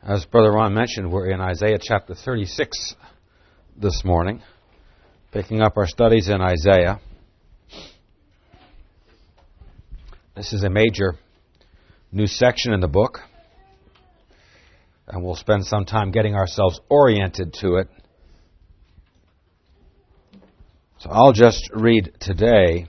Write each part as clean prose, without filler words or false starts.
As Brother Ron mentioned, we're in Isaiah chapter 36 this morning, picking up our studies in Isaiah. This is a major new section in the book, and we'll spend some time getting ourselves oriented to it. So I'll just read today,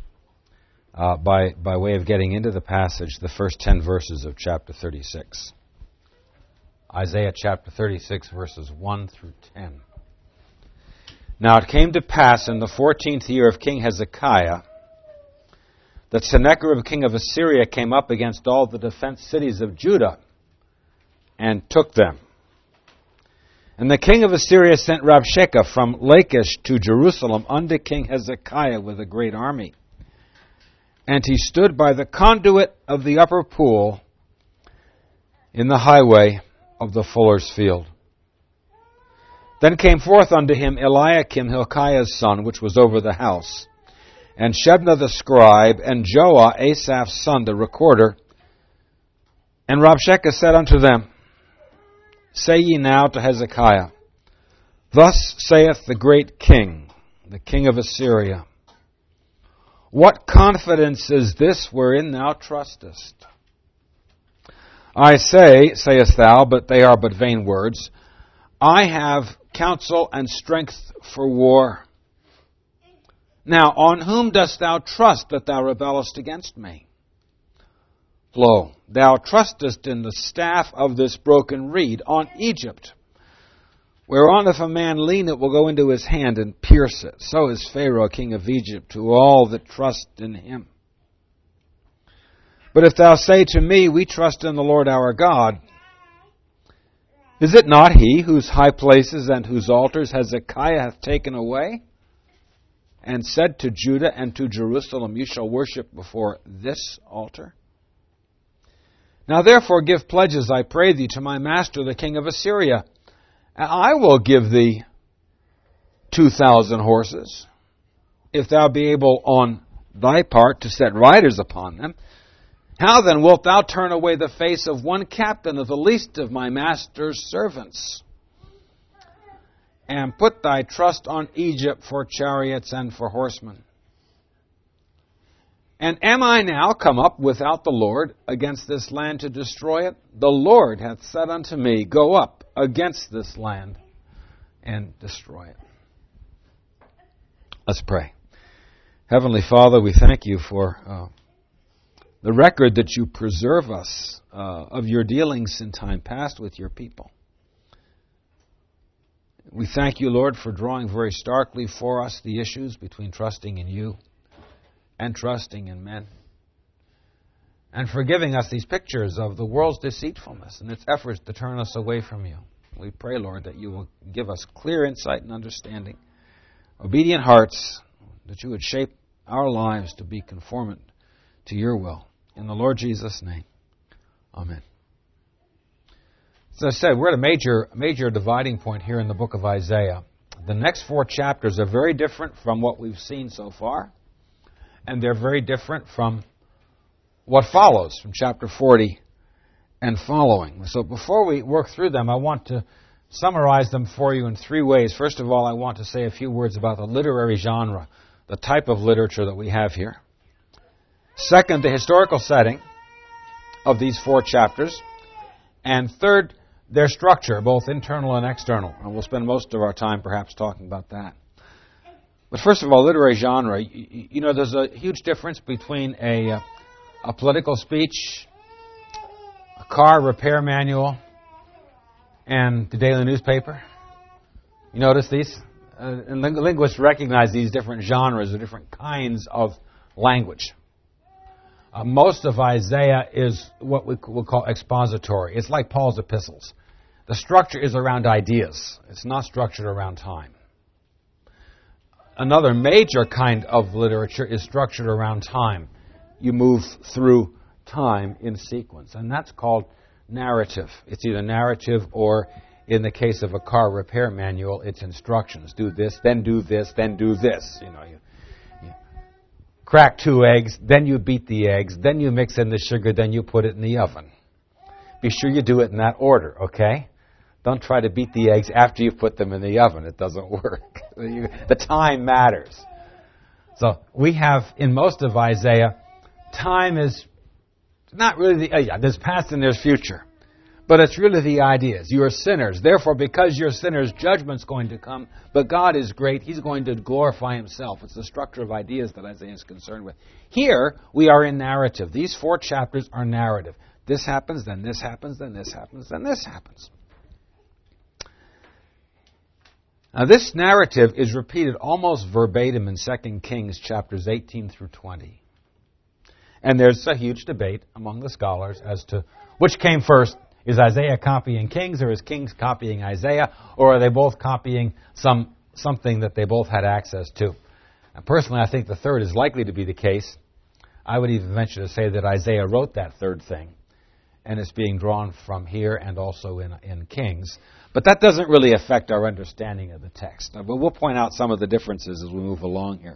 by way of getting into the passage, the first 10 verses of chapter 36. Isaiah chapter 36, verses 1 through 10. Now it came to pass in the 14th year of King Hezekiah that Sennacherib king of Assyria came up against all the defense cities of Judah and took them. And the king of Assyria sent Rabshakeh from Lachish to Jerusalem unto King Hezekiah with a great army. And he stood by the conduit of the upper pool in the highway of the fuller's field. Then came forth unto him Eliakim, Hilkiah's son, which was over the house, and Shebna the scribe, and Joah, Asaph's son, the recorder. And Rabshakeh said unto them, Say ye now to Hezekiah, Thus saith the great king, the king of Assyria, What confidence is this wherein thou trustest? I say, sayest thou, but they are but vain words, I have counsel and strength for war. Now, on whom dost thou trust that thou rebellest against me? Lo, thou trustest in the staff of this broken reed, on Egypt, whereon if a man lean it will go into his hand and pierce it. So is Pharaoh, king of Egypt, to all that trust in him. But if thou say to me, We trust in the Lord our God, is it not he whose high places and whose altars Hezekiah hath taken away, and said to Judah and to Jerusalem, You shall worship before this altar? Now therefore give pledges, I pray thee, to my master the king of Assyria, and I will give thee 2,000 horses, if thou be able on thy part to set riders upon them. How then wilt thou turn away the face of one captain of the least of my master's servants, and put thy trust on Egypt for chariots and for horsemen? And am I now come up without the Lord against this land to destroy it? The Lord hath said unto me, Go up against this land and destroy it. Let's pray. Heavenly Father, we thank you for the record that you preserve us of your dealings in time past with your people. We thank you, Lord, for drawing very starkly for us the issues between trusting in you and trusting in men, and for giving us these pictures of the world's deceitfulness and its efforts to turn us away from you. We pray, Lord, that you will give us clear insight and understanding, obedient hearts, that you would shape our lives to be conformant to your will. In the Lord Jesus' name, amen. As I said, we're at a major dividing point here in the book of Isaiah. The next 4 chapters are very different from what we've seen so far, and they're very different from what follows from chapter 40 and following. So before we work through them, I want to summarize them for you in 3 ways. First of all, I want to say a few words about the literary genre, the type of literature that we have here. Second, the historical setting of these 4 chapters. And third, their structure, both internal and external. And we'll spend most of our time perhaps talking about that. But first of all, literary genre. You know, there's a huge difference between a political speech, a car repair manual, and the daily newspaper. You notice these? And linguists recognize these different genres or different kinds of language. Most of Isaiah is what we will call expository. It's like Paul's epistles. The structure is around ideas. It's not structured around time. Another major kind of literature is structured around time. You move through time in sequence, and that's called narrative. It's either narrative or, in the case of a car repair manual, it's instructions. Do this, then do this, then do this. You crack 2 eggs, then you beat the eggs, then you mix in the sugar, then you put it in the oven. be sure you do it in that order, okay? Don't try to beat the eggs after you put them in the oven. It doesn't work. The time matters. So we have, in most of Isaiah, time is not really there's past and there's future. But it's really the ideas. You are sinners. Therefore, because you're sinners, judgment's going to come. But God is great. He's going to glorify Himself. It's the structure of ideas that Isaiah is concerned with. Here, we are in narrative. These 4 chapters are narrative. This happens, then this happens, then this happens, then this happens. Now, this narrative is repeated almost verbatim in 2 Kings chapters 18 through 20. And there's a huge debate among the scholars as to which came first. Is Isaiah copying Kings, or is Kings copying Isaiah, or are they both copying something that they both had access to? And personally, I think the third is likely to be the case. I would even venture to say that Isaiah wrote that third thing, and it's being drawn from here and also in Kings. But that doesn't really affect our understanding of the text. But we'll point out some of the differences as we move along here.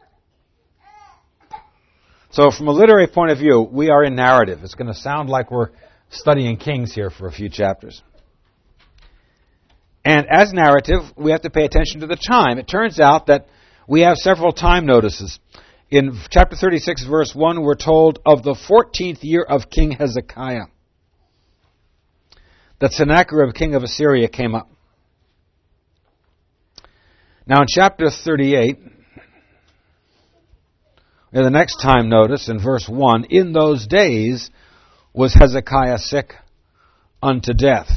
So from a literary point of view, we are in narrative. It's going to sound like we're studying Kings here for a few chapters. And as narrative, we have to pay attention to the time. It turns out that we have several time notices. In chapter 36, verse 1, we're told of the 14th year of King Hezekiah that Sennacherib, king of Assyria, came up. Now in chapter 38, in the next time notice, in verse 1, in those days was Hezekiah sick unto death.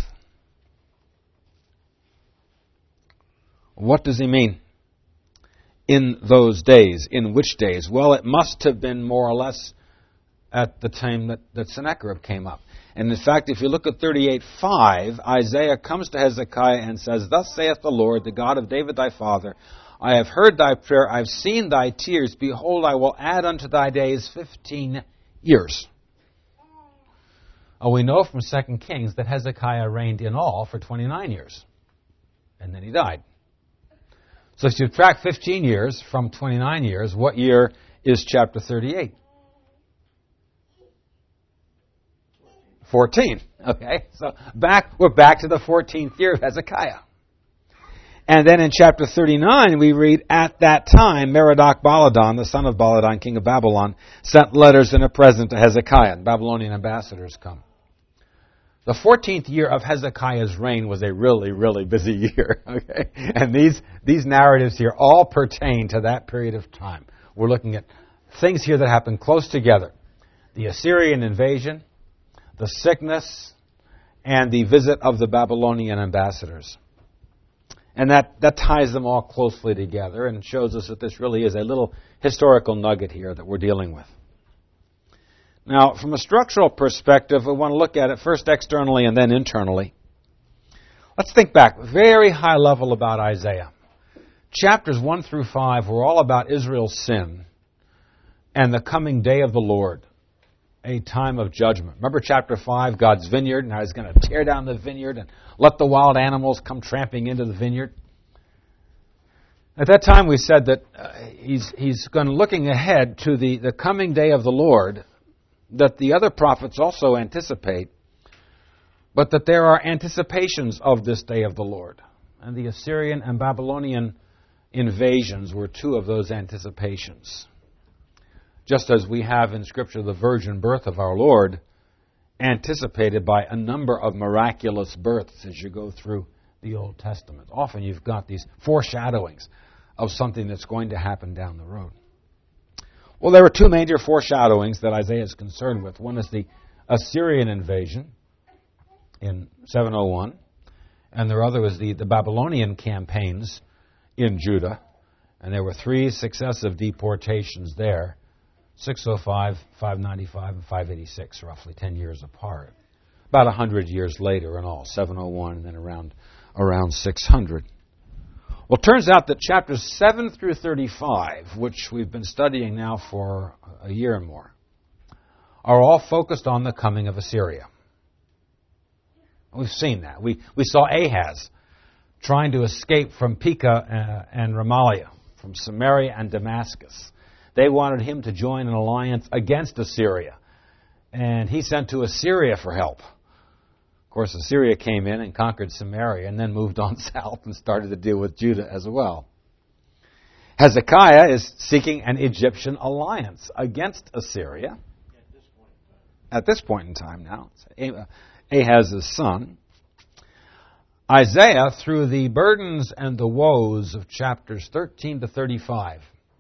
What does he mean? In those days. In which days? Well, it must have been more or less at the time that Sennacherib came up. And in fact, if you look at 38:5, Isaiah comes to Hezekiah and says, Thus saith the Lord, the God of David thy father, I have heard thy prayer, I have seen thy tears. Behold, I will add unto thy days 15 years. We know from 2 Kings that Hezekiah reigned in all for 29 years. And then he died. So if you subtract 15 years from 29 years, what year is chapter 38? 14. Okay, so we're back to the 14th year of Hezekiah. And then in chapter 39, we read, At that time, Merodach-Baladan, the son of Baladan, king of Babylon, sent letters and a present to Hezekiah. And Babylonian ambassadors come. The 14th year of Hezekiah's reign was a really, really busy year. Okay, and these narratives here all pertain to that period of time. We're looking at things here that happen close together. The Assyrian invasion, the sickness, and the visit of the Babylonian ambassadors. And that ties them all closely together and shows us that this really is a little historical nugget here that we're dealing with. Now, from a structural perspective, we want to look at it first externally and then internally. Let's think back, very high level about Isaiah. Chapters 1 through 5 were all about Israel's sin and the coming day of the Lord, a time of judgment. Remember chapter 5, God's vineyard, and how He's going to tear down the vineyard and let the wild animals come tramping into the vineyard. At that time we said that he's going to looking ahead to the coming day of the Lord that the other prophets also anticipate, but that there are anticipations of this day of the Lord. And the Assyrian and Babylonian invasions were two of those anticipations. Just as we have in Scripture the virgin birth of our Lord, anticipated by a number of miraculous births as you go through the Old Testament. Often you've got these foreshadowings of something that's going to happen down the road. Well, there were two major foreshadowings that Isaiah is concerned with. One is the Assyrian invasion in 701, and the other was the Babylonian campaigns in Judah. And there were three successive deportations there, 605, 595, and 586, roughly 10 years apart. About 100 years later in all, 701 and then around 600. Well, it turns out that chapters 7 through 35, which we've been studying now for a year and more, are all focused on the coming of Assyria. We've seen that. We saw Ahaz trying to escape from Pekah and Remaliah, from Samaria and Damascus. They wanted him to join an alliance against Assyria. And he sent to Assyria for help. course, Assyria came in and conquered Samaria and then moved on south and started to deal with Judah as well. Hezekiah is seeking an Egyptian alliance against Assyria. At this point in time now. Ahaz's son. Isaiah, through the burdens and the woes of chapters 13 to 35,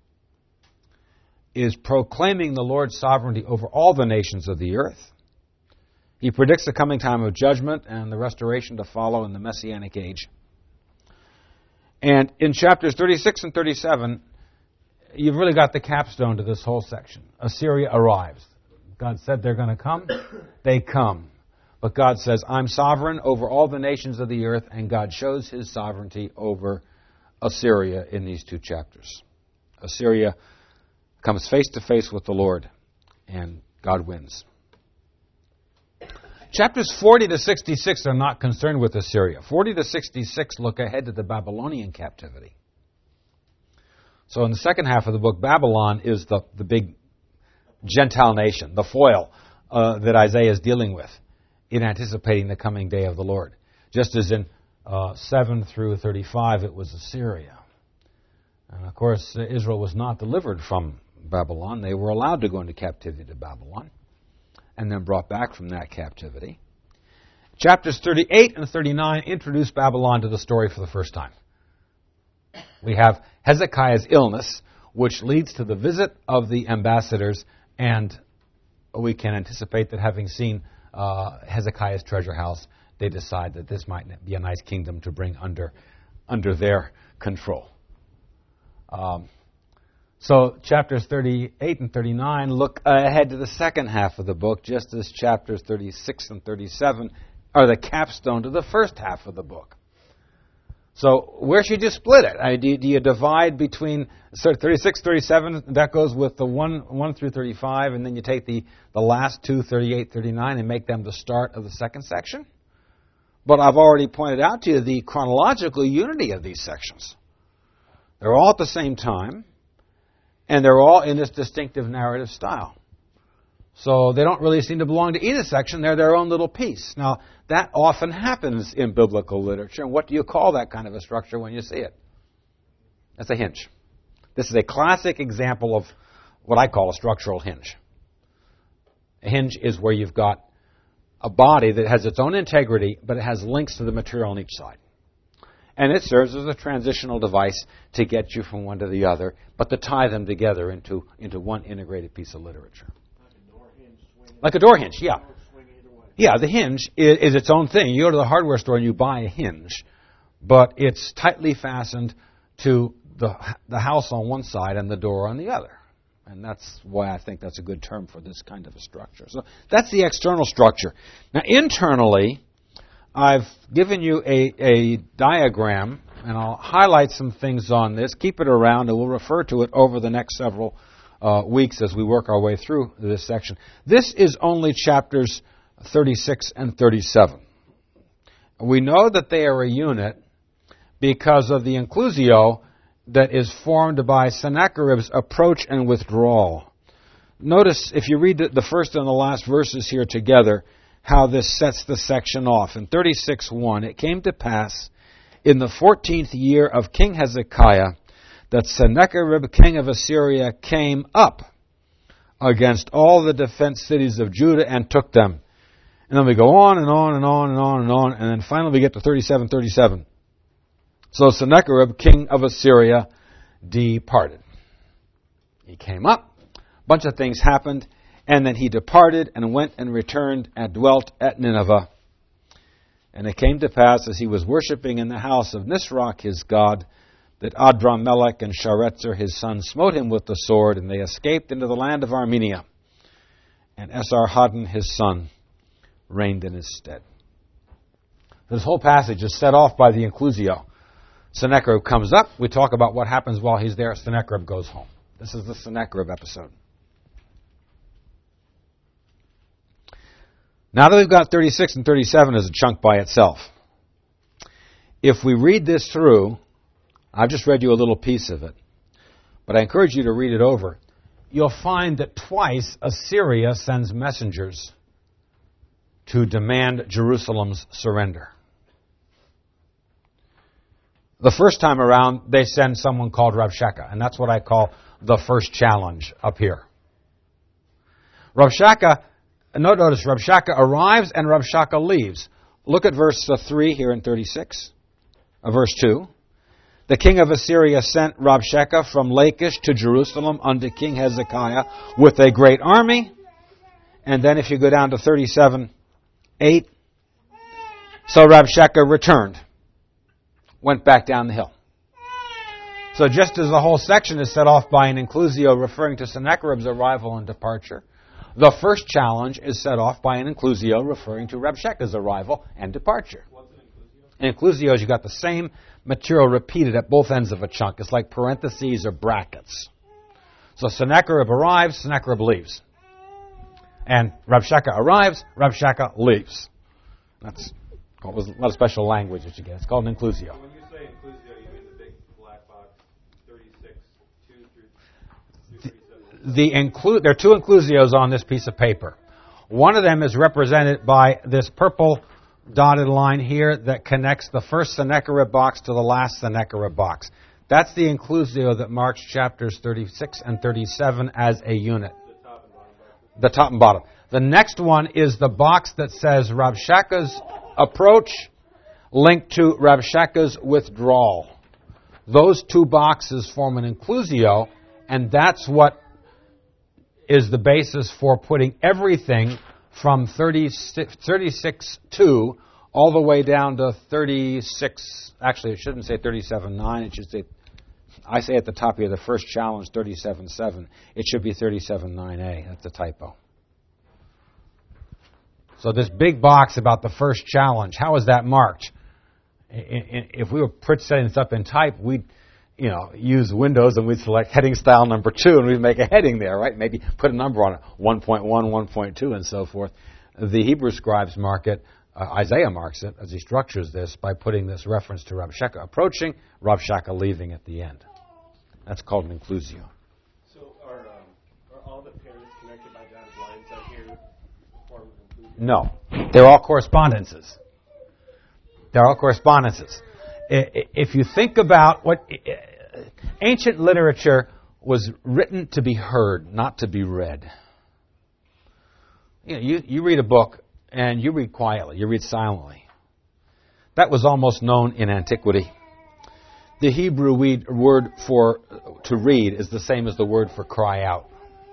is proclaiming the Lord's sovereignty over all the nations of the earth. He predicts the coming time of judgment and the restoration to follow in the Messianic age. And in chapters 36 and 37, you've really got the capstone to this whole section. Assyria arrives. God said they're going to come. They come. But God says, I'm sovereign over all the nations of the earth, and God shows His sovereignty over Assyria in these two chapters. Assyria comes face to face with the Lord, and God wins. Chapters 40 to 66 are not concerned with Assyria. 40 to 66 look ahead to the Babylonian captivity. So in the second half of the book, Babylon is the big Gentile nation, the foil that Isaiah is dealing with in anticipating the coming day of the Lord. Just as in 7 through 35, it was Assyria. And of course, Israel was not delivered from Babylon. They were allowed to go into captivity to Babylon and then brought back from that captivity. Chapters 38 and 39 introduce Babylon to the story for the first time. We have Hezekiah's illness, which leads to the visit of the ambassadors, and we can anticipate that having seen Hezekiah's treasure house, they decide that this might be a nice kingdom to bring under their control. So chapters 38 and 39 look ahead to the second half of the book, just as chapters 36 and 37 are the capstone to the first half of the book. So where should you split it? Do you divide between 36, 37, that goes with the 1 through 35, and then you take the last two, 38, 39, and make them the start of the second section? But I've already pointed out to you the chronological unity of these sections. They're all at the same time, and they're all in this distinctive narrative style. So they don't really seem to belong to either section. They're their own little piece. Now, that often happens in biblical literature. And what do you call that kind of a structure when you see it? That's a hinge. This is a classic example of what I call a structural hinge. A hinge is where you've got a body that has its own integrity, but it has links to the material on each side. And it serves as a transitional device to get you from one to the other, but to tie them together into one integrated piece of literature. Like a door hinge, yeah. Yeah, the hinge is its own thing. You go to the hardware store and you buy a hinge, but it's tightly fastened to the house on one side and the door on the other. And that's why I think that's a good term for this kind of a structure. So that's the external structure. Now, internally, I've given you a diagram, and I'll highlight some things on this. Keep it around, and we'll refer to it over the next several weeks as we work our way through this section. This is only chapters 36 and 37. We know that they are a unit because of the inclusio that is formed by Sennacherib's approach and withdrawal. Notice, if you read the first and the last verses here together, how this sets the section off. In 36:1, it came to pass in the 14th year of King Hezekiah that Sennacherib, king of Assyria, came up against all the defense cities of Judah and took them. And then we go on and on and on and on and on, and then finally we get to 37:37. So Sennacherib, king of Assyria, departed. He came up, a bunch of things happened, and then he departed and went and returned and dwelt at Nineveh. And it came to pass, as he was worshipping in the house of Nisroch, his god, that Adramelech and Sharezer his son smote him with the sword, and they escaped into the land of Armenia. And Esarhaddon his son reigned in his stead. This whole passage is set off by the inclusio. Sennacherib comes up. We talk about what happens while he's there. Sennacherib goes home. This is the Sennacherib episode. Now that we've got 36 and 37 as a chunk by itself, if we read this through, I've just read you a little piece of it, but I encourage you to read it over. You'll find that twice Assyria sends messengers to demand Jerusalem's surrender. The first time around, they send someone called Rabshakeh, and that's what I call the first challenge up here. Rabshakeh, notice Rabshakeh arrives and Rabshakeh leaves. Look at verse 3 here in 36, verse 2. The king of Assyria sent Rabshakeh from Lachish to Jerusalem unto King Hezekiah with a great army. And then if you go down to 37:8, so Rabshakeh returned, went back down the hill. So just as the whole section is set off by an inclusio referring to Sennacherib's arrival and departure, the first challenge is set off by an inclusio referring to Rabshakeh's arrival and departure. What's an inclusio? An inclusio is you've got the same material repeated at both ends of a chunk. It's like parentheses or brackets. So Sennacherib arrives, Sennacherib leaves. And Rabshakeh arrives, Rabshakeh leaves. That's a lot of special language that you get. It's called an inclusio. When you say inclusio, you mean the big black box, 36, 2 through 37? There are two inclusios on this piece of paper. One of them is represented by this purple dotted line here that connects the first Sennacherib box to the last Sennacherib box. That's the inclusio that marks chapters 36 and 37 as a unit. The top and bottom. The next one is the box that says Rabshakeh's approach linked to Rabshakeh's withdrawal. Those two boxes form an inclusio, and that's what is the basis for putting everything from 36:2 all the way down to 36. Actually, it shouldn't say 37:9. It should say, I say at the top here, the first challenge, 37:7. It should be 37:9a. That's a typo. So this big box about the first challenge, how is that marked? If we were setting this up in type, we'd use Windows and we'd select heading style number 2 and we'd make a heading there, right? Maybe put a number on it, 1.1, 1.2, and so forth. The Hebrew scribes mark it, Isaiah marks it as he structures this by putting this reference to Rabshakeh approaching, Rabshakeh leaving at the end. That's called an inclusio. So are all the pairs connected by dotted lines out here form an inclusio? No. They're all correspondences. They're all correspondences. If you think about what ancient literature was written to be heard, not to be read. You read a book and you read quietly, you read silently. That was almost known in antiquity. The Hebrew word for to read is the same as the word for cry out.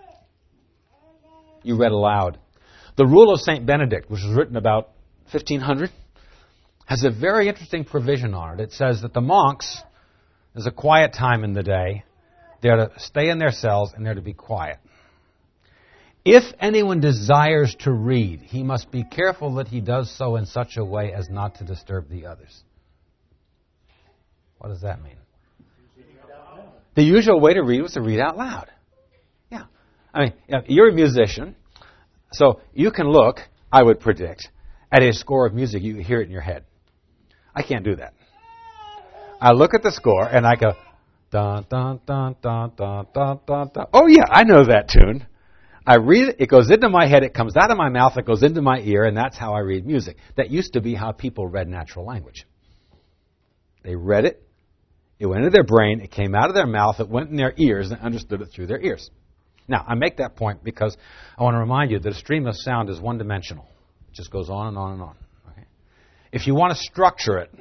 You read aloud. The Rule of St. Benedict, which was written about 1500, has a very interesting provision on it. It says that the monks, there's a quiet time in the day, they're to stay in their cells and they're to be quiet. If anyone desires to read, he must be careful that he does so in such a way as not to disturb the others. What does that mean? The usual way to read was to read out loud. Yeah. I mean, you're a musician, so you can look, I would predict, at a score of music, you hear it in your head. I can't do that. I look at the score and I go, dun, dun, dun, dun, dun, dun, dun, dun. Oh yeah, I know that tune. I read it, it goes into my head, it comes out of my mouth, it goes into my ear, and that's how I read music. That used to be how people read natural language. They read it, it went into their brain, it came out of their mouth, it went in their ears, and understood it through their ears. Now, I make that point because I want to remind you that a stream of sound is one-dimensional. It just goes on and on and on. Okay? If you want to structure it,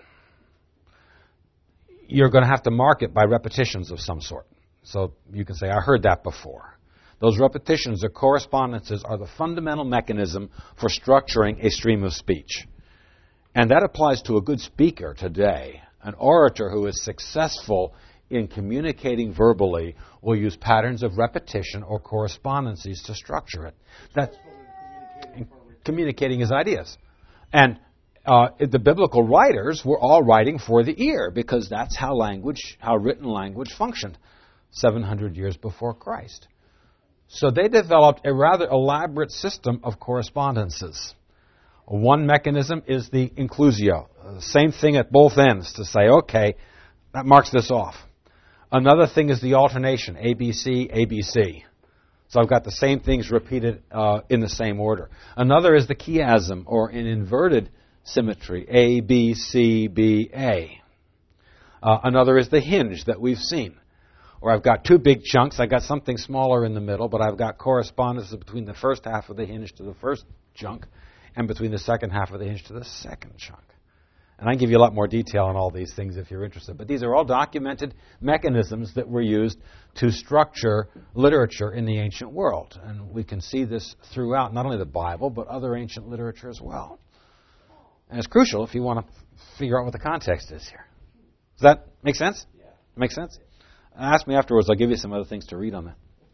you're going to have to mark it by repetitions of some sort. So you can say, I heard that before. Those repetitions or correspondences are the fundamental mechanism for structuring a stream of speech. And that applies to a good speaker today. An orator who is successful in communicating verbally will use patterns of repetition or correspondences to structure it. That's communicating his ideas. And the biblical writers were all writing for the ear because that's how written language functioned 700 years before Christ. So they developed a rather elaborate system of correspondences. One mechanism is the inclusio. Same thing at both ends to say, okay, that marks this off. Another thing is the alternation, ABC, ABC. So I've got the same things repeated in the same order. Another is the chiasm, or an inverted symmetry, A, B, C, B, A. Another is the hinge that we've seen. Or I've got two big chunks, I've got something smaller in the middle, but I've got correspondences between the first half of the hinge to the first chunk, and between the second half of the hinge to the second chunk. And I can give you a lot more detail on all these things if you're interested. But these are all documented mechanisms that were used to structure literature in the ancient world. And we can see this throughout not only the Bible, but other ancient literature as well. And it's crucial if you want to figure out what the context is here. Does that make sense? Yeah. Make sense? Ask me afterwards. I'll give you some other things to read on that.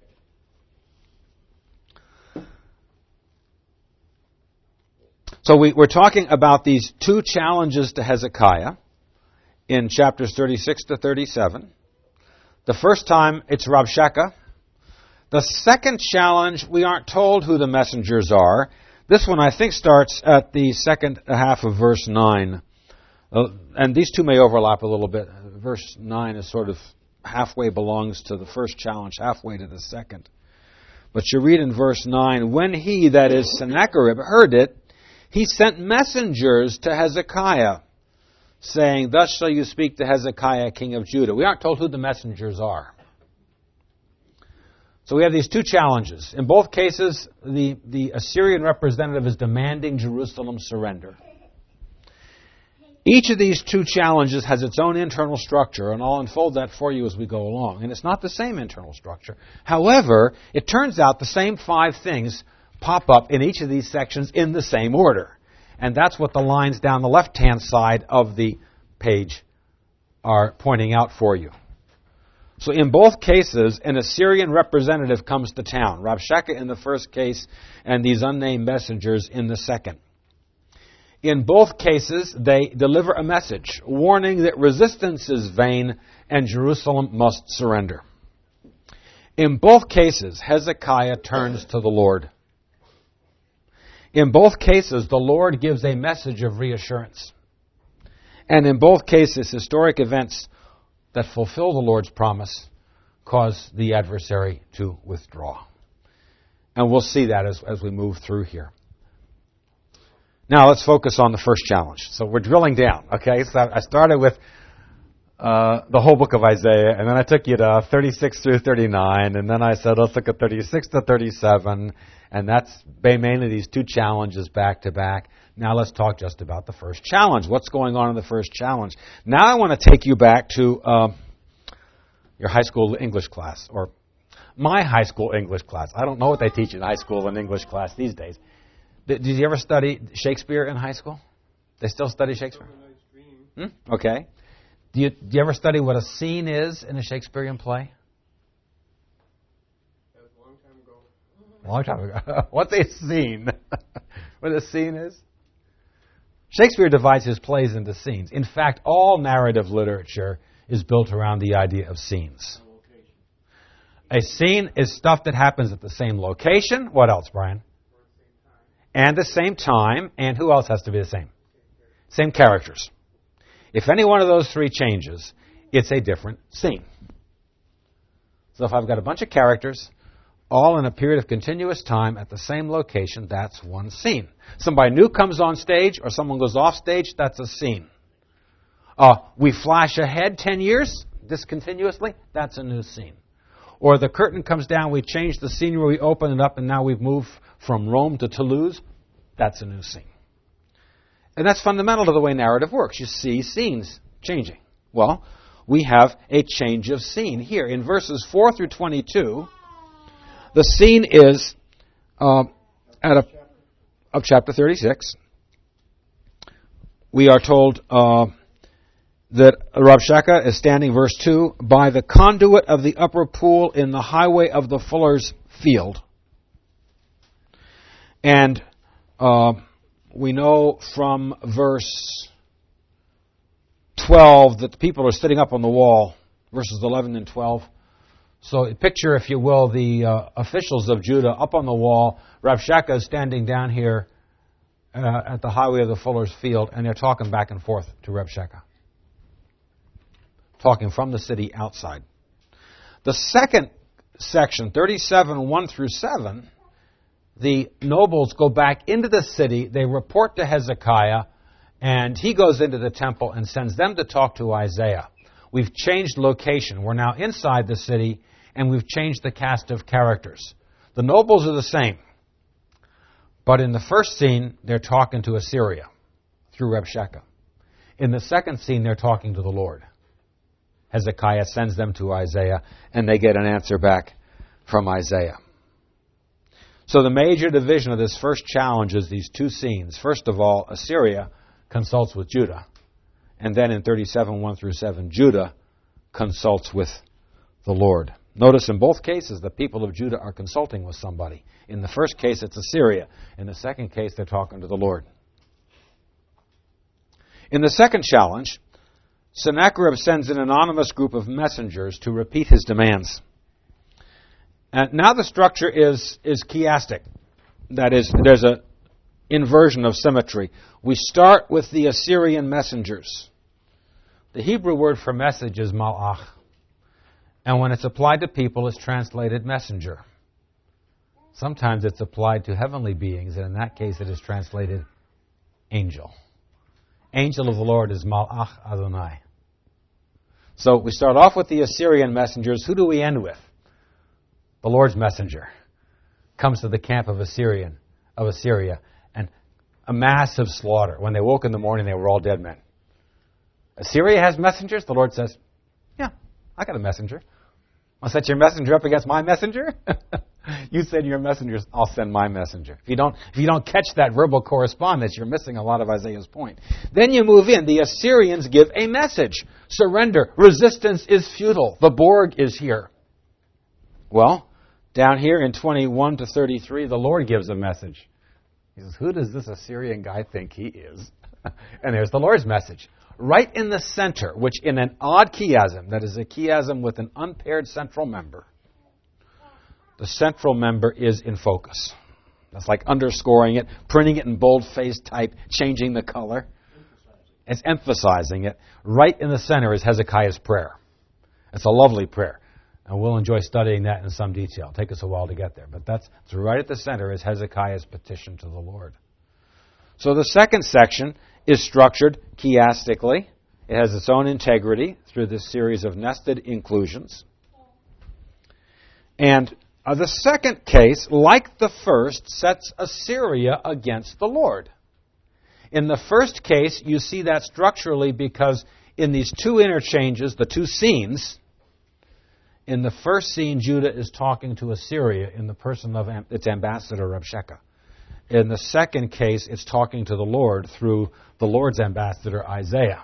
So we're talking about these two challenges to Hezekiah in chapters 36 to 37. The first time, it's Rabshakeh. The second challenge, we aren't told who the messengers are. This one, I think, starts at the second half of verse 9. And these two may overlap a little bit. Verse 9 is sort of halfway belongs to the first challenge, halfway to the second. But you read in verse 9, when he, that is Sennacherib, heard it, he sent messengers to Hezekiah, saying, thus shall you speak to Hezekiah, king of Judah. We aren't told who the messengers are. So we have these two challenges. In both cases, the Assyrian representative is demanding Jerusalem's surrender. Each of these two challenges has its own internal structure, and I'll unfold that for you as we go along. And it's not the same internal structure. However, it turns out the same 5 things pop up in each of these sections in the same order. And that's what the lines down the left-hand side of the page are pointing out for you. So in both cases, an Assyrian representative comes to town. Rabshakeh in the first case, and these unnamed messengers in the second. In both cases, they deliver a message, warning that resistance is vain and Jerusalem must surrender. In both cases, Hezekiah turns to the Lord. In both cases, the Lord gives a message of reassurance. And in both cases, historic events that fulfill the Lord's promise cause the adversary to withdraw. And we'll see that as we move through here. Now let's focus on the first challenge. So we're drilling down, okay? So I started with the whole book of Isaiah, and then I took you to 36 through 39, and then I said, let's look at 36 to 37, and that's mainly these two challenges back to back. Now let's talk just about the first challenge. What's going on in the first challenge? Now I want to take you back to your high school English class, or my high school English class. I don't know what they teach in high school and English class these days. Did you ever study Shakespeare in high school? They still study Shakespeare? Okay. Do you ever study what a scene is in a Shakespearean play? That was a long time ago. A long time ago. What's a scene? What a scene is? Shakespeare divides his plays into scenes. In fact, all narrative literature is built around the idea of scenes. A scene is stuff that happens at the same location. What else, Brian? And the same time. And who else has to be the same? Same characters. If any one of those three changes, it's a different scene. So if I've got a bunch of characters, all in a period of continuous time at the same location, that's one scene. Somebody new comes on stage or someone goes off stage, that's a scene. We flash ahead 10 years discontinuously, that's a new scene. Or the curtain comes down, we change the scenery, we open it up, and now we've moved from Rome to Toulouse, that's a new scene. And that's fundamental to the way narrative works. You see scenes changing. Well, we have a change of scene here. In verses 4 through 22, the scene is of chapter 36. We are told that Rabshakeh is standing, verse 2, by the conduit of the upper pool in the highway of the fuller's field. And we know from verse 12 that the people are sitting up on the wall, verses 11 and 12. So picture, if you will, the officials of Judah up on the wall. Rabshakeh is standing down here at the highway of the fuller's field, and they're talking back and forth to Rabshakeh. Talking from the city outside. The second section, 37, 1 through 7, the nobles go back into the city, they report to Hezekiah, and he goes into the temple and sends them to talk to Isaiah. We've changed location. We're now inside the city, and we've changed the cast of characters. The nobles are the same. But in the first scene, they're talking to Assyria through Rabshakeh. In the second scene, they're talking to the Lord. Hezekiah sends them to Isaiah, and they get an answer back from Isaiah. So the major division of this first challenge is these two scenes. First of all, Assyria consults with Judah. And then in 37, 1 through 7, Judah consults with the Lord. Notice in both cases, the people of Judah are consulting with somebody. In the first case, it's Assyria. In the second case, they're talking to the Lord. In the second challenge, Sennacherib sends an anonymous group of messengers to repeat his demands. And now the structure is chiastic. That is, there's an inversion of symmetry. We start with the Assyrian messengers. The Hebrew word for message is malach. And when it's applied to people, it's translated messenger. Sometimes it's applied to heavenly beings, and in that case it is translated angel. Angel of the Lord is malach Adonai. So we start off with the Assyrian messengers. Who do we end with? The Lord's messenger comes to the camp of Assyria, and a massive slaughter. When they woke in the morning, they were all dead men. Assyria has messengers. The Lord says, yeah, I got a messenger. I'll set your messenger up against my messenger. You send your messengers, I'll send my messenger. If you don't catch that verbal correspondence, you're missing a lot of Isaiah's point. Then you move in. The Assyrians give a message. Surrender. Resistance is futile. The Borg is here. Well, down here in 21 to 33, the Lord gives a message. He says, who does this Assyrian guy think he is? And there's the Lord's message. Right in the center, which in an odd chiasm, that is a chiasm with an unpaired central member, the central member is in focus. That's like underscoring it, printing it in bold-faced type, changing the color. It's emphasizing it. Right in the center is Hezekiah's prayer. It's a lovely prayer. And we'll enjoy studying that in some detail. It'll take us a while to get there. But that's right at the center is Hezekiah's petition to the Lord. So the second section is structured chiastically. It has its own integrity through this series of nested inclusions. And the second case, like the first, sets Assyria against the Lord. In the first case, you see that structurally because in these two interchanges, the two scenes, in the first scene, Judah is talking to Assyria in the person of its ambassador, Rabshakeh. In the second case, it's talking to the Lord through the Lord's ambassador, Isaiah.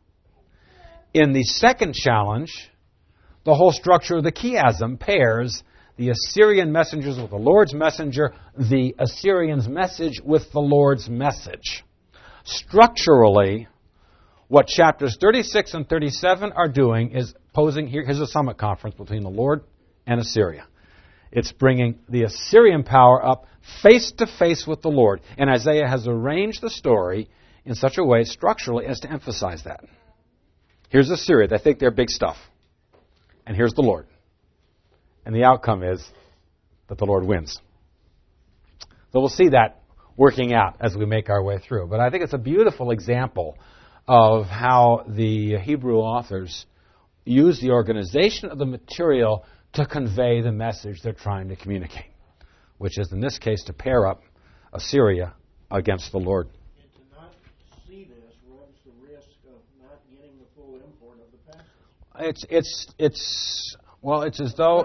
In the second challenge, the whole structure of the chiasm pairs the Assyrian messengers with the Lord's messenger, the Assyrian's message with the Lord's message. Structurally, what chapters 36 and 37 are doing is posing, here's a summit conference between the Lord and Assyria. It's bringing the Assyrian power up face to face with the Lord. And Isaiah has arranged the story in such a way structurally as to emphasize that. Here's Assyria. They think they're big stuff. And here's the Lord. And the outcome is that the Lord wins. So we'll see that working out as we make our way through. But I think it's a beautiful example of how the Hebrew authors use the organization of the material to convey the message they're trying to communicate, which is, in this case, to pair up Assyria against the Lord. And to not see this runs the risk of not getting the full import of the passage. It's as though,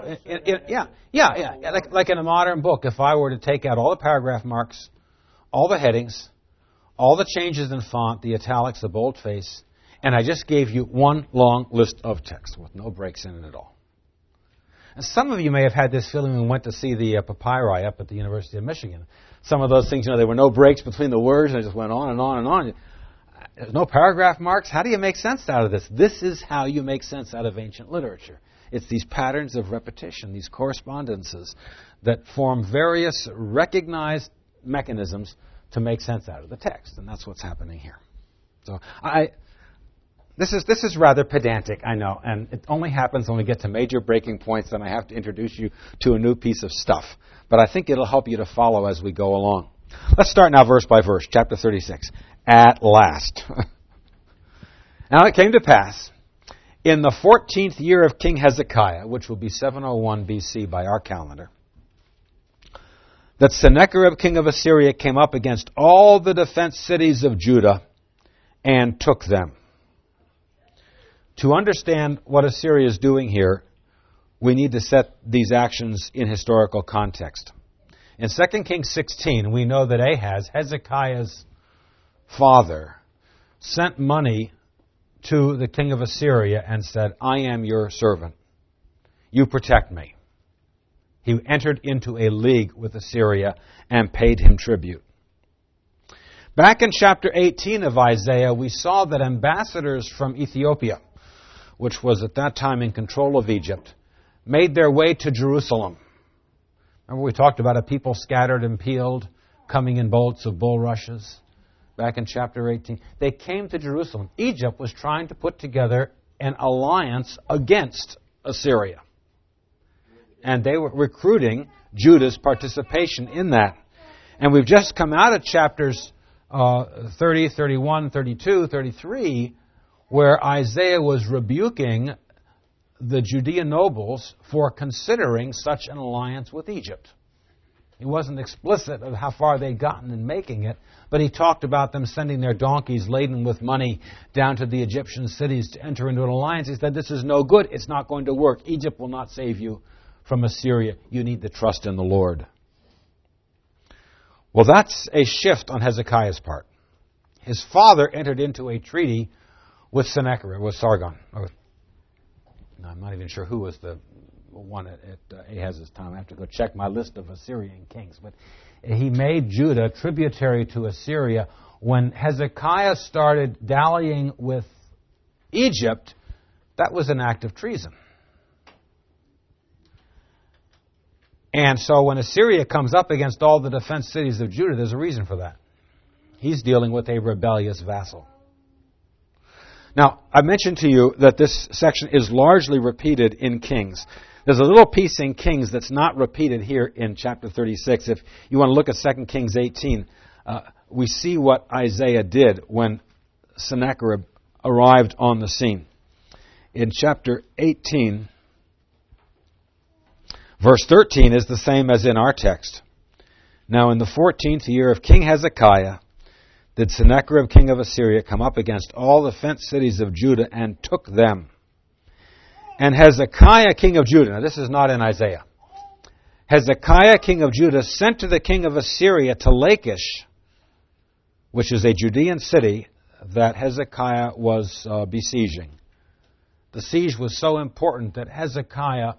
like in a modern book, if I were to take out all the paragraph marks, all the headings, all the changes in font, the italics, the boldface, and I just gave you one long list of text with no breaks in it at all. And some of you may have had this feeling when we went to see the papyri up at the University of Michigan. Some of those things, there were no breaks between the words, and it just went on and on and on. There's no paragraph marks. How do you make sense out of this? This is how you make sense out of ancient literature. It's these patterns of repetition, these correspondences that form various recognized mechanisms to make sense out of the text. And that's what's happening here. So This is rather pedantic, I know, and it only happens when we get to major breaking points, then I have to introduce you to a new piece of stuff. But I think it'll help you to follow as we go along. Let's start now verse by verse, chapter 36. At last. Now it came to pass, in the 14th year of King Hezekiah, which will be 701 BC by our calendar, that Sennacherib, king of Assyria, came up against all the defense cities of Judah and took them. To understand what Assyria is doing here, we need to set these actions in historical context. In 2 Kings 16, we know that Ahaz, Hezekiah's father, sent money to the king of Assyria and said, I am your servant. You protect me. He entered into a league with Assyria and paid him tribute. Back in chapter 18 of Isaiah, we saw that ambassadors from Ethiopia, which was at that time in control of Egypt, made their way to Jerusalem. Remember we talked about a people scattered and peeled, coming in bolts of bulrushes, back in chapter 18. They came to Jerusalem. Egypt was trying to put together an alliance against Assyria. And they were recruiting Judah's participation in that. And we've just come out of chapters 30, 31, 32, 33, where Isaiah was rebuking the Judean nobles for considering such an alliance with Egypt. He wasn't explicit of how far they'd gotten in making it, but he talked about them sending their donkeys laden with money down to the Egyptian cities to enter into an alliance. He said, this is no good. It's not going to work. Egypt will not save you from Assyria. You need to trust in the Lord. Well, that's a shift on Hezekiah's part. His father entered into a treaty with Sennacherib, with Sargon. I'm not even sure who was the one at Ahaz's time. I have to go check my list of Assyrian kings. But he made Judah tributary to Assyria. When Hezekiah started dallying with Egypt, that was an act of treason. And so when Assyria comes up against all the defense cities of Judah, there's a reason for that. He's dealing with a rebellious vassal. Now, I mentioned to you that this section is largely repeated in Kings. There's a little piece in Kings that's not repeated here in chapter 36. If you want to look at 2 Kings 18, we see what Isaiah did when Sennacherib arrived on the scene. In chapter 18, verse 13 is the same as in our text. Now, in the 14th year of King Hezekiah, did Sennacherib, king of Assyria, come up against all the fenced cities of Judah and took them. And Hezekiah, king of Judah, now this is not in Isaiah. Hezekiah, king of Judah, sent to the king of Assyria to Lachish, which is a Judean city that Hezekiah was besieging. The siege was so important that Hezekiah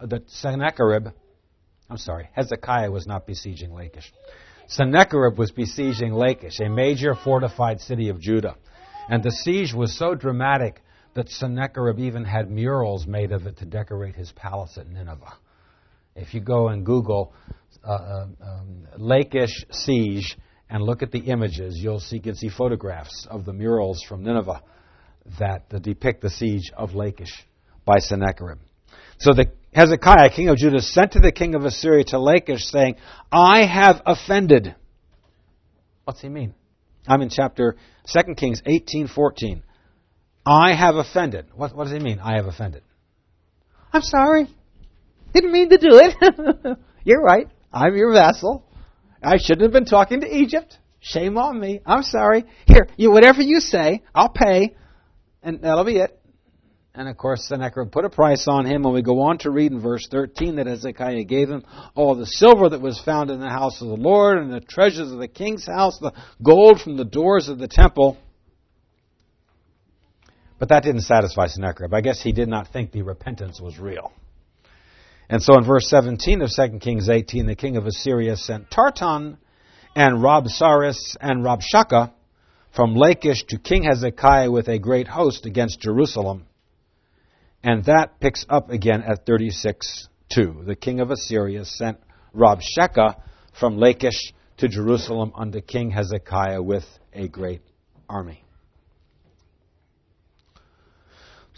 was not besieging Lachish. Sennacherib was besieging Lachish, a major fortified city of Judah. And the siege was so dramatic that Sennacherib even had murals made of it to decorate his palace at Nineveh. If you go and Google Lachish siege and look at the images, you can see photographs of the murals from Nineveh that depict the siege of Lachish by Sennacherib. So Hezekiah, king of Judah, sent to the king of Assyria to Lachish, saying, I have offended. What's he mean? I'm in chapter 2 Kings 18:14. I have offended. What does he mean, I have offended? I'm sorry. Didn't mean to do it. You're right. I'm your vassal. I shouldn't have been talking to Egypt. Shame on me. I'm sorry. Here, whatever you say, I'll pay. And that'll be it. And of course, Sennacherib put a price on him, and we go on to read in verse 13 that Hezekiah gave him all the silver that was found in the house of the Lord, and the treasures of the king's house, the gold from the doors of the temple. But that didn't satisfy Sennacherib. I guess he did not think the repentance was real. And so in verse 17 of 2 Kings 18, the king of Assyria sent Tartan and Rabsaris and Rabshakeh from Lachish to King Hezekiah with a great host against Jerusalem. And that picks up again at 36:2. The king of Assyria sent Rabshakeh from Lachish to Jerusalem unto King Hezekiah with a great army.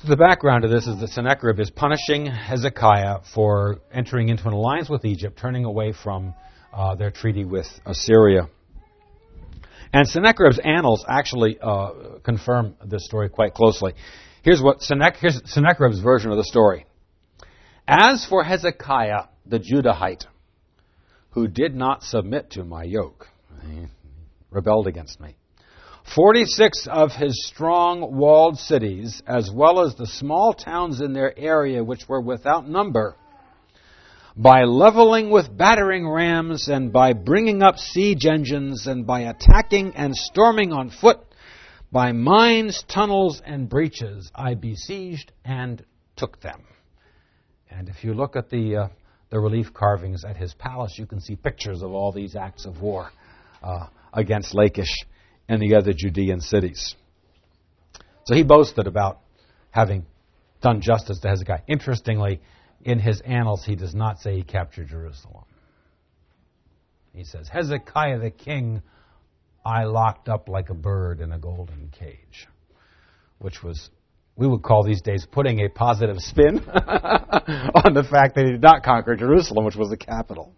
The background to this is that Sennacherib is punishing Hezekiah for entering into an alliance with Egypt, turning away from their treaty with Assyria. And Sennacherib's annals actually confirm this story quite closely. Here's Sennacherib's version of the story. As for Hezekiah the Judahite, who did not submit to my yoke, he rebelled against me, 46 of his strong walled cities, as well as the small towns in their area which were without number, by leveling with battering rams and by bringing up siege engines and by attacking and storming on foot, by mines, tunnels, and breaches, I besieged and took them. And if you look at the relief carvings at his palace, you can see pictures of all these acts of war against Lachish and the other Judean cities. So he boasted about having done justice to Hezekiah. Interestingly, in his annals, he does not say he captured Jerusalem. He says, Hezekiah the king I locked up like a bird in a golden cage, which was, we would call these days, putting a positive spin on the fact that he did not conquer Jerusalem, which was the capital.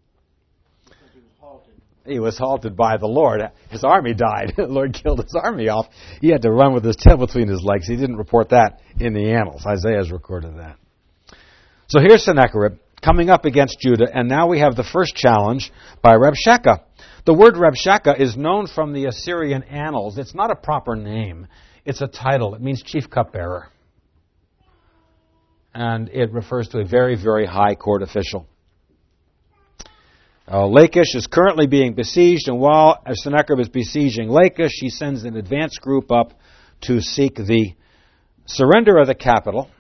He was halted by the Lord. His army died. The Lord killed his army off. He had to run with his tail between his legs. He didn't report that in the annals. Isaiah's recorded that. So here's Sennacherib coming up against Judah, and now we have the first challenge by Rabshakeh. The word Rabshakeh is known from the Assyrian annals. It's not a proper name. It's a title. It means chief cupbearer. And it refers to a very, very high court official. Lachish is currently being besieged, and while Sennacherib is besieging Lachish, he sends an advance group up to seek the surrender of the capital.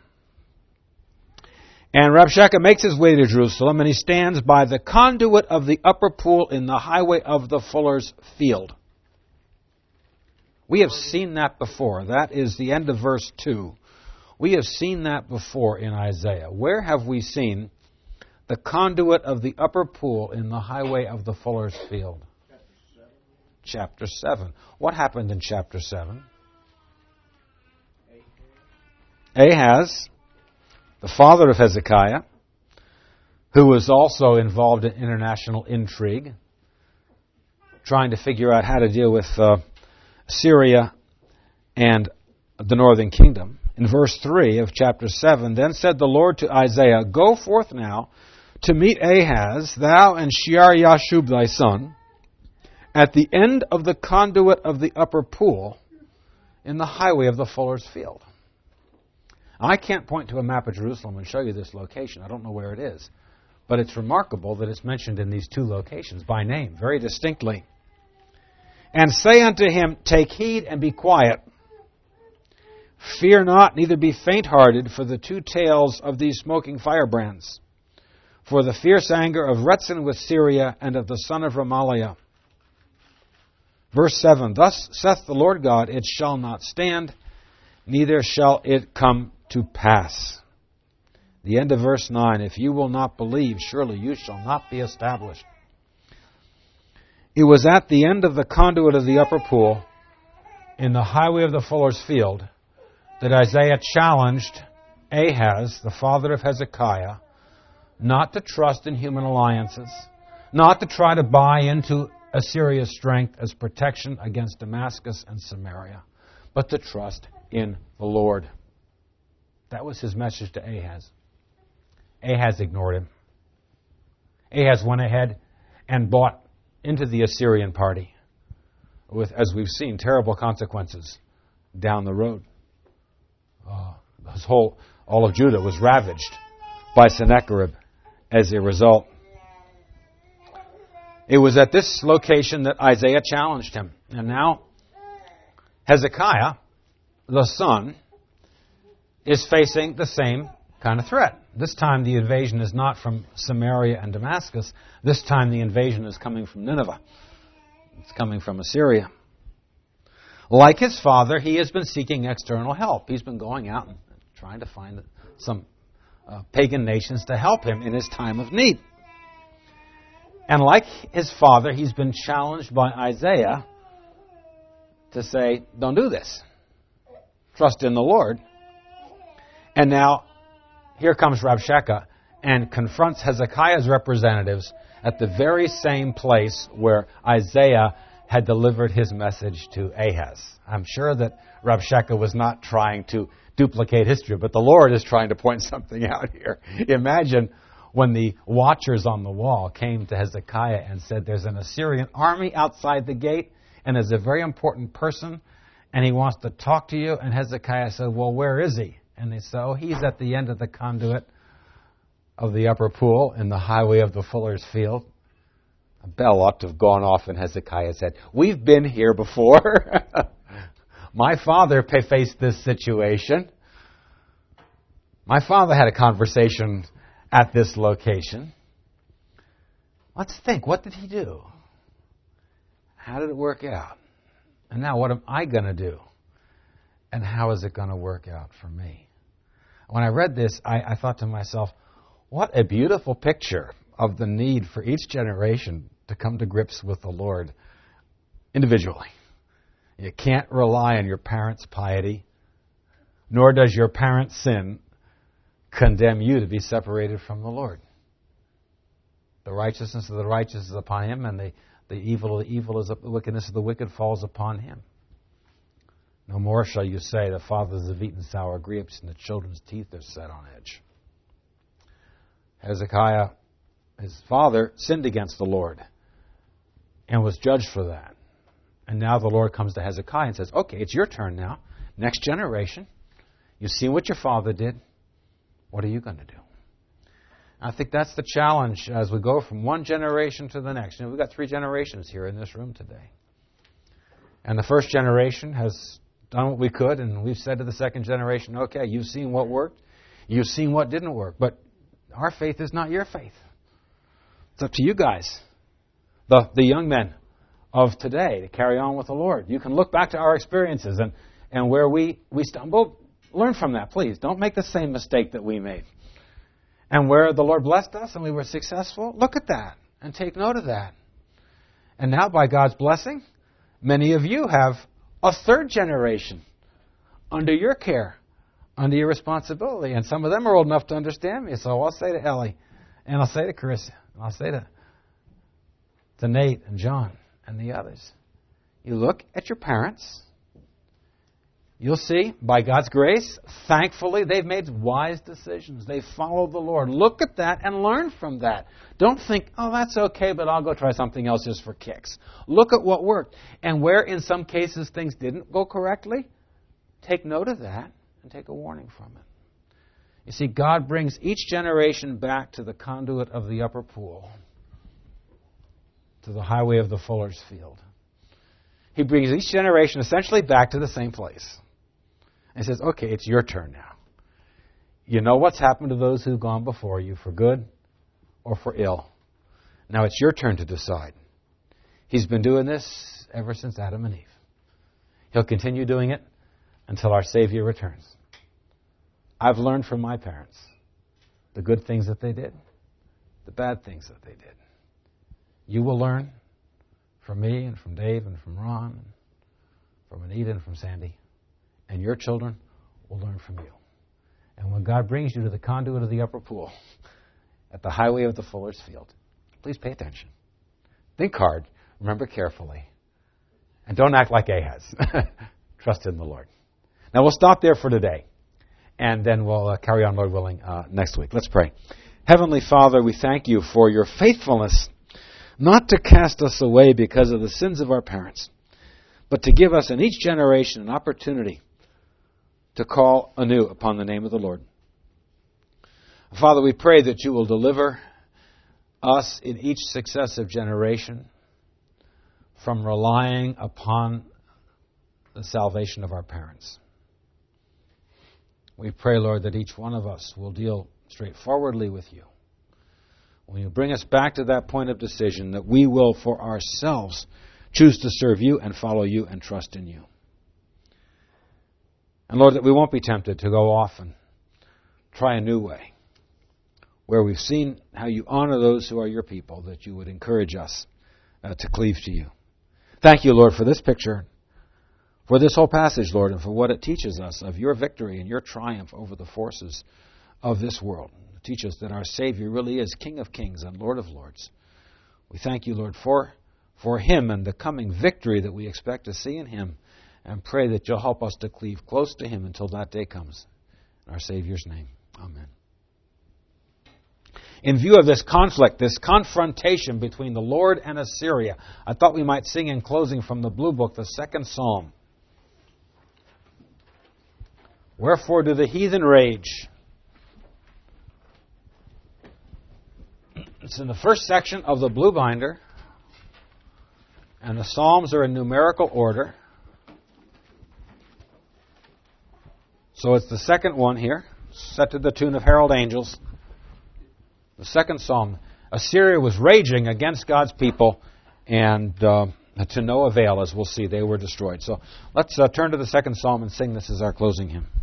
And Rabshakeh makes his way to Jerusalem, and he stands by the conduit of the upper pool in the highway of the fuller's field. We have seen that before. That is the end of verse 2. We have seen that before in Isaiah. Where have we seen the conduit of the upper pool in the highway of the fuller's field? Chapter 7. What happened in chapter 7? Ahaz, the father of Hezekiah, who was also involved in international intrigue, trying to figure out how to deal with Syria and the northern kingdom. In verse 3 of chapter 7, then said the Lord to Isaiah, go forth now to meet Ahaz, thou and Shear-Yashub thy son, at the end of the conduit of the upper pool in the highway of the fuller's field. I can't point to a map of Jerusalem and show you this location. I don't know where it is. But it's remarkable that it's mentioned in these two locations by name, very distinctly. And say unto him, take heed and be quiet. Fear not, neither be faint-hearted for the two tails of these smoking firebrands, for the fierce anger of Rezin with Syria and of the son of Remaliah. Verse 7, thus saith the Lord God, it shall not stand, neither shall it come to pass. The end of verse 9, if you will not believe, surely you shall not be established. It was at the end of the conduit of the upper pool, in the highway of the fuller's field, that Isaiah challenged Ahaz, the father of Hezekiah, not to trust in human alliances, not to try to buy into Assyria's strength as protection against Damascus and Samaria, but to trust in the Lord. That was his message to Ahaz. Ahaz ignored him. Ahaz went ahead and bought into the Assyrian party with, as we've seen, terrible consequences down the road. All of Judah was ravaged by Sennacherib as a result. It was at this location that Isaiah challenged him. And now Hezekiah, the son, is facing the same kind of threat. This time the invasion is not from Samaria and Damascus. This time the invasion is coming from Nineveh. It's coming from Assyria. Like his father, he has been seeking external help. He's been going out and trying to find some pagan nations to help him in his time of need. And like his father, he's been challenged by Isaiah to say, don't do this. Trust in the Lord And now, here comes Rabshakeh and confronts Hezekiah's representatives at the very same place where Isaiah had delivered his message to Ahaz. I'm sure that Rabshakeh was not trying to duplicate history, but the Lord is trying to point something out here. Imagine when the watchers on the wall came to Hezekiah and said, there's an Assyrian army outside the gate, and there's a very important person, and he wants to talk to you. And Hezekiah said, well, where is he? And they said, oh, he's at the end of the conduit of the upper pool in the highway of the fuller's field. A bell ought to have gone off, and Hezekiah said, we've been here before. My father faced this situation. My father had a conversation at this location. Let's think. What did he do? How did it work out? And now what am I going to do? And how is it going to work out for me? When I read this, I thought to myself, what a beautiful picture of the need for each generation to come to grips with the Lord individually. You can't rely on your parents' piety, nor does your parents' sin condemn you to be separated from the Lord. The righteousness of the righteous is upon him, and the evil is the wickedness of the wicked falls upon him. No more shall you say, the fathers have eaten sour grapes, and the children's teeth are set on edge. Hezekiah, his father, sinned against the Lord and was judged for that. And now the Lord comes to Hezekiah and says, okay, it's your turn now. Next generation. You've seen what your father did. What are you going to do? I think that's the challenge as we go from one generation to the next. We've got 3 generations here in this room today. And the first generation has done what we could, and we've said to the second generation, okay, you've seen what worked. You've seen what didn't work. But our faith is not your faith. It's up to you guys, the young men of today, to carry on with the Lord. You can look back to our experiences and where we stumbled, learn from that, please. Don't make the same mistake that we made. And where the Lord blessed us and we were successful, look at that and take note of that. And now, by God's blessing, many of you have a 3rd generation under your care, under your responsibility. And some of them are old enough to understand me. So I'll say to Ellie, and I'll say to Chris, and I'll say to Nate and John and the others. You look at your parents. You'll see, by God's grace, thankfully, they've made wise decisions. They've followed the Lord. Look at that and learn from that. Don't think, oh, that's okay, but I'll go try something else just for kicks. Look at what worked. And where, in some cases, things didn't go correctly, take note of that and take a warning from it. You see, God brings each generation back to the conduit of the upper pool, to the highway of the fuller's field. He brings each generation essentially back to the same place. And he says, okay, it's your turn now. You know what's happened to those who've gone before you, for good or for ill. Now it's your turn to decide. He's been doing this ever since Adam and Eve. He'll continue doing it until our Savior returns. I've learned from my parents the good things that they did, the bad things that they did. You will learn from me and from Dave and from Ron, and from Anita and from Sandy. And your children will learn from you. And when God brings you to the conduit of the upper pool, at the highway of the fuller's field, please pay attention. Think hard. Remember carefully. And don't act like Ahaz. Trust in the Lord. Now we'll stop there for today. And then we'll carry on, Lord willing, next week. Let's pray. Heavenly Father, we thank you for your faithfulness, not to cast us away because of the sins of our parents, but to give us in each generation an opportunity to call anew upon the name of the Lord. Father, we pray that you will deliver us in each successive generation from relying upon the salvation of our parents. We pray, Lord, that each one of us will deal straightforwardly with you. When you bring us back to that point of decision, that we will for ourselves choose to serve you and follow you and trust in you. And Lord, that we won't be tempted to go off and try a new way, where we've seen how you honor those who are your people, that you would encourage us to cleave to you. Thank you, Lord, for this picture, for this whole passage, Lord, and for what it teaches us of your victory and your triumph over the forces of this world. Teach us that our Savior really is King of kings and Lord of lords. We thank you, Lord, for Him and the coming victory that we expect to see in Him, and pray that you'll help us to cleave close to Him until that day comes. In our Savior's name, amen. In view of this conflict, this confrontation between the Lord and Assyria, I thought we might sing in closing from the Blue Book, the 2nd Psalm. Wherefore do the heathen rage? It's in the first section of the blue binder, and the Psalms are in numerical order. So it's the second one here, set to the tune of Herald Angels. The 2nd Psalm. Assyria was raging against God's people, and to no avail, as we'll see. They were destroyed. So let's turn to the 2nd Psalm and sing this as our closing hymn.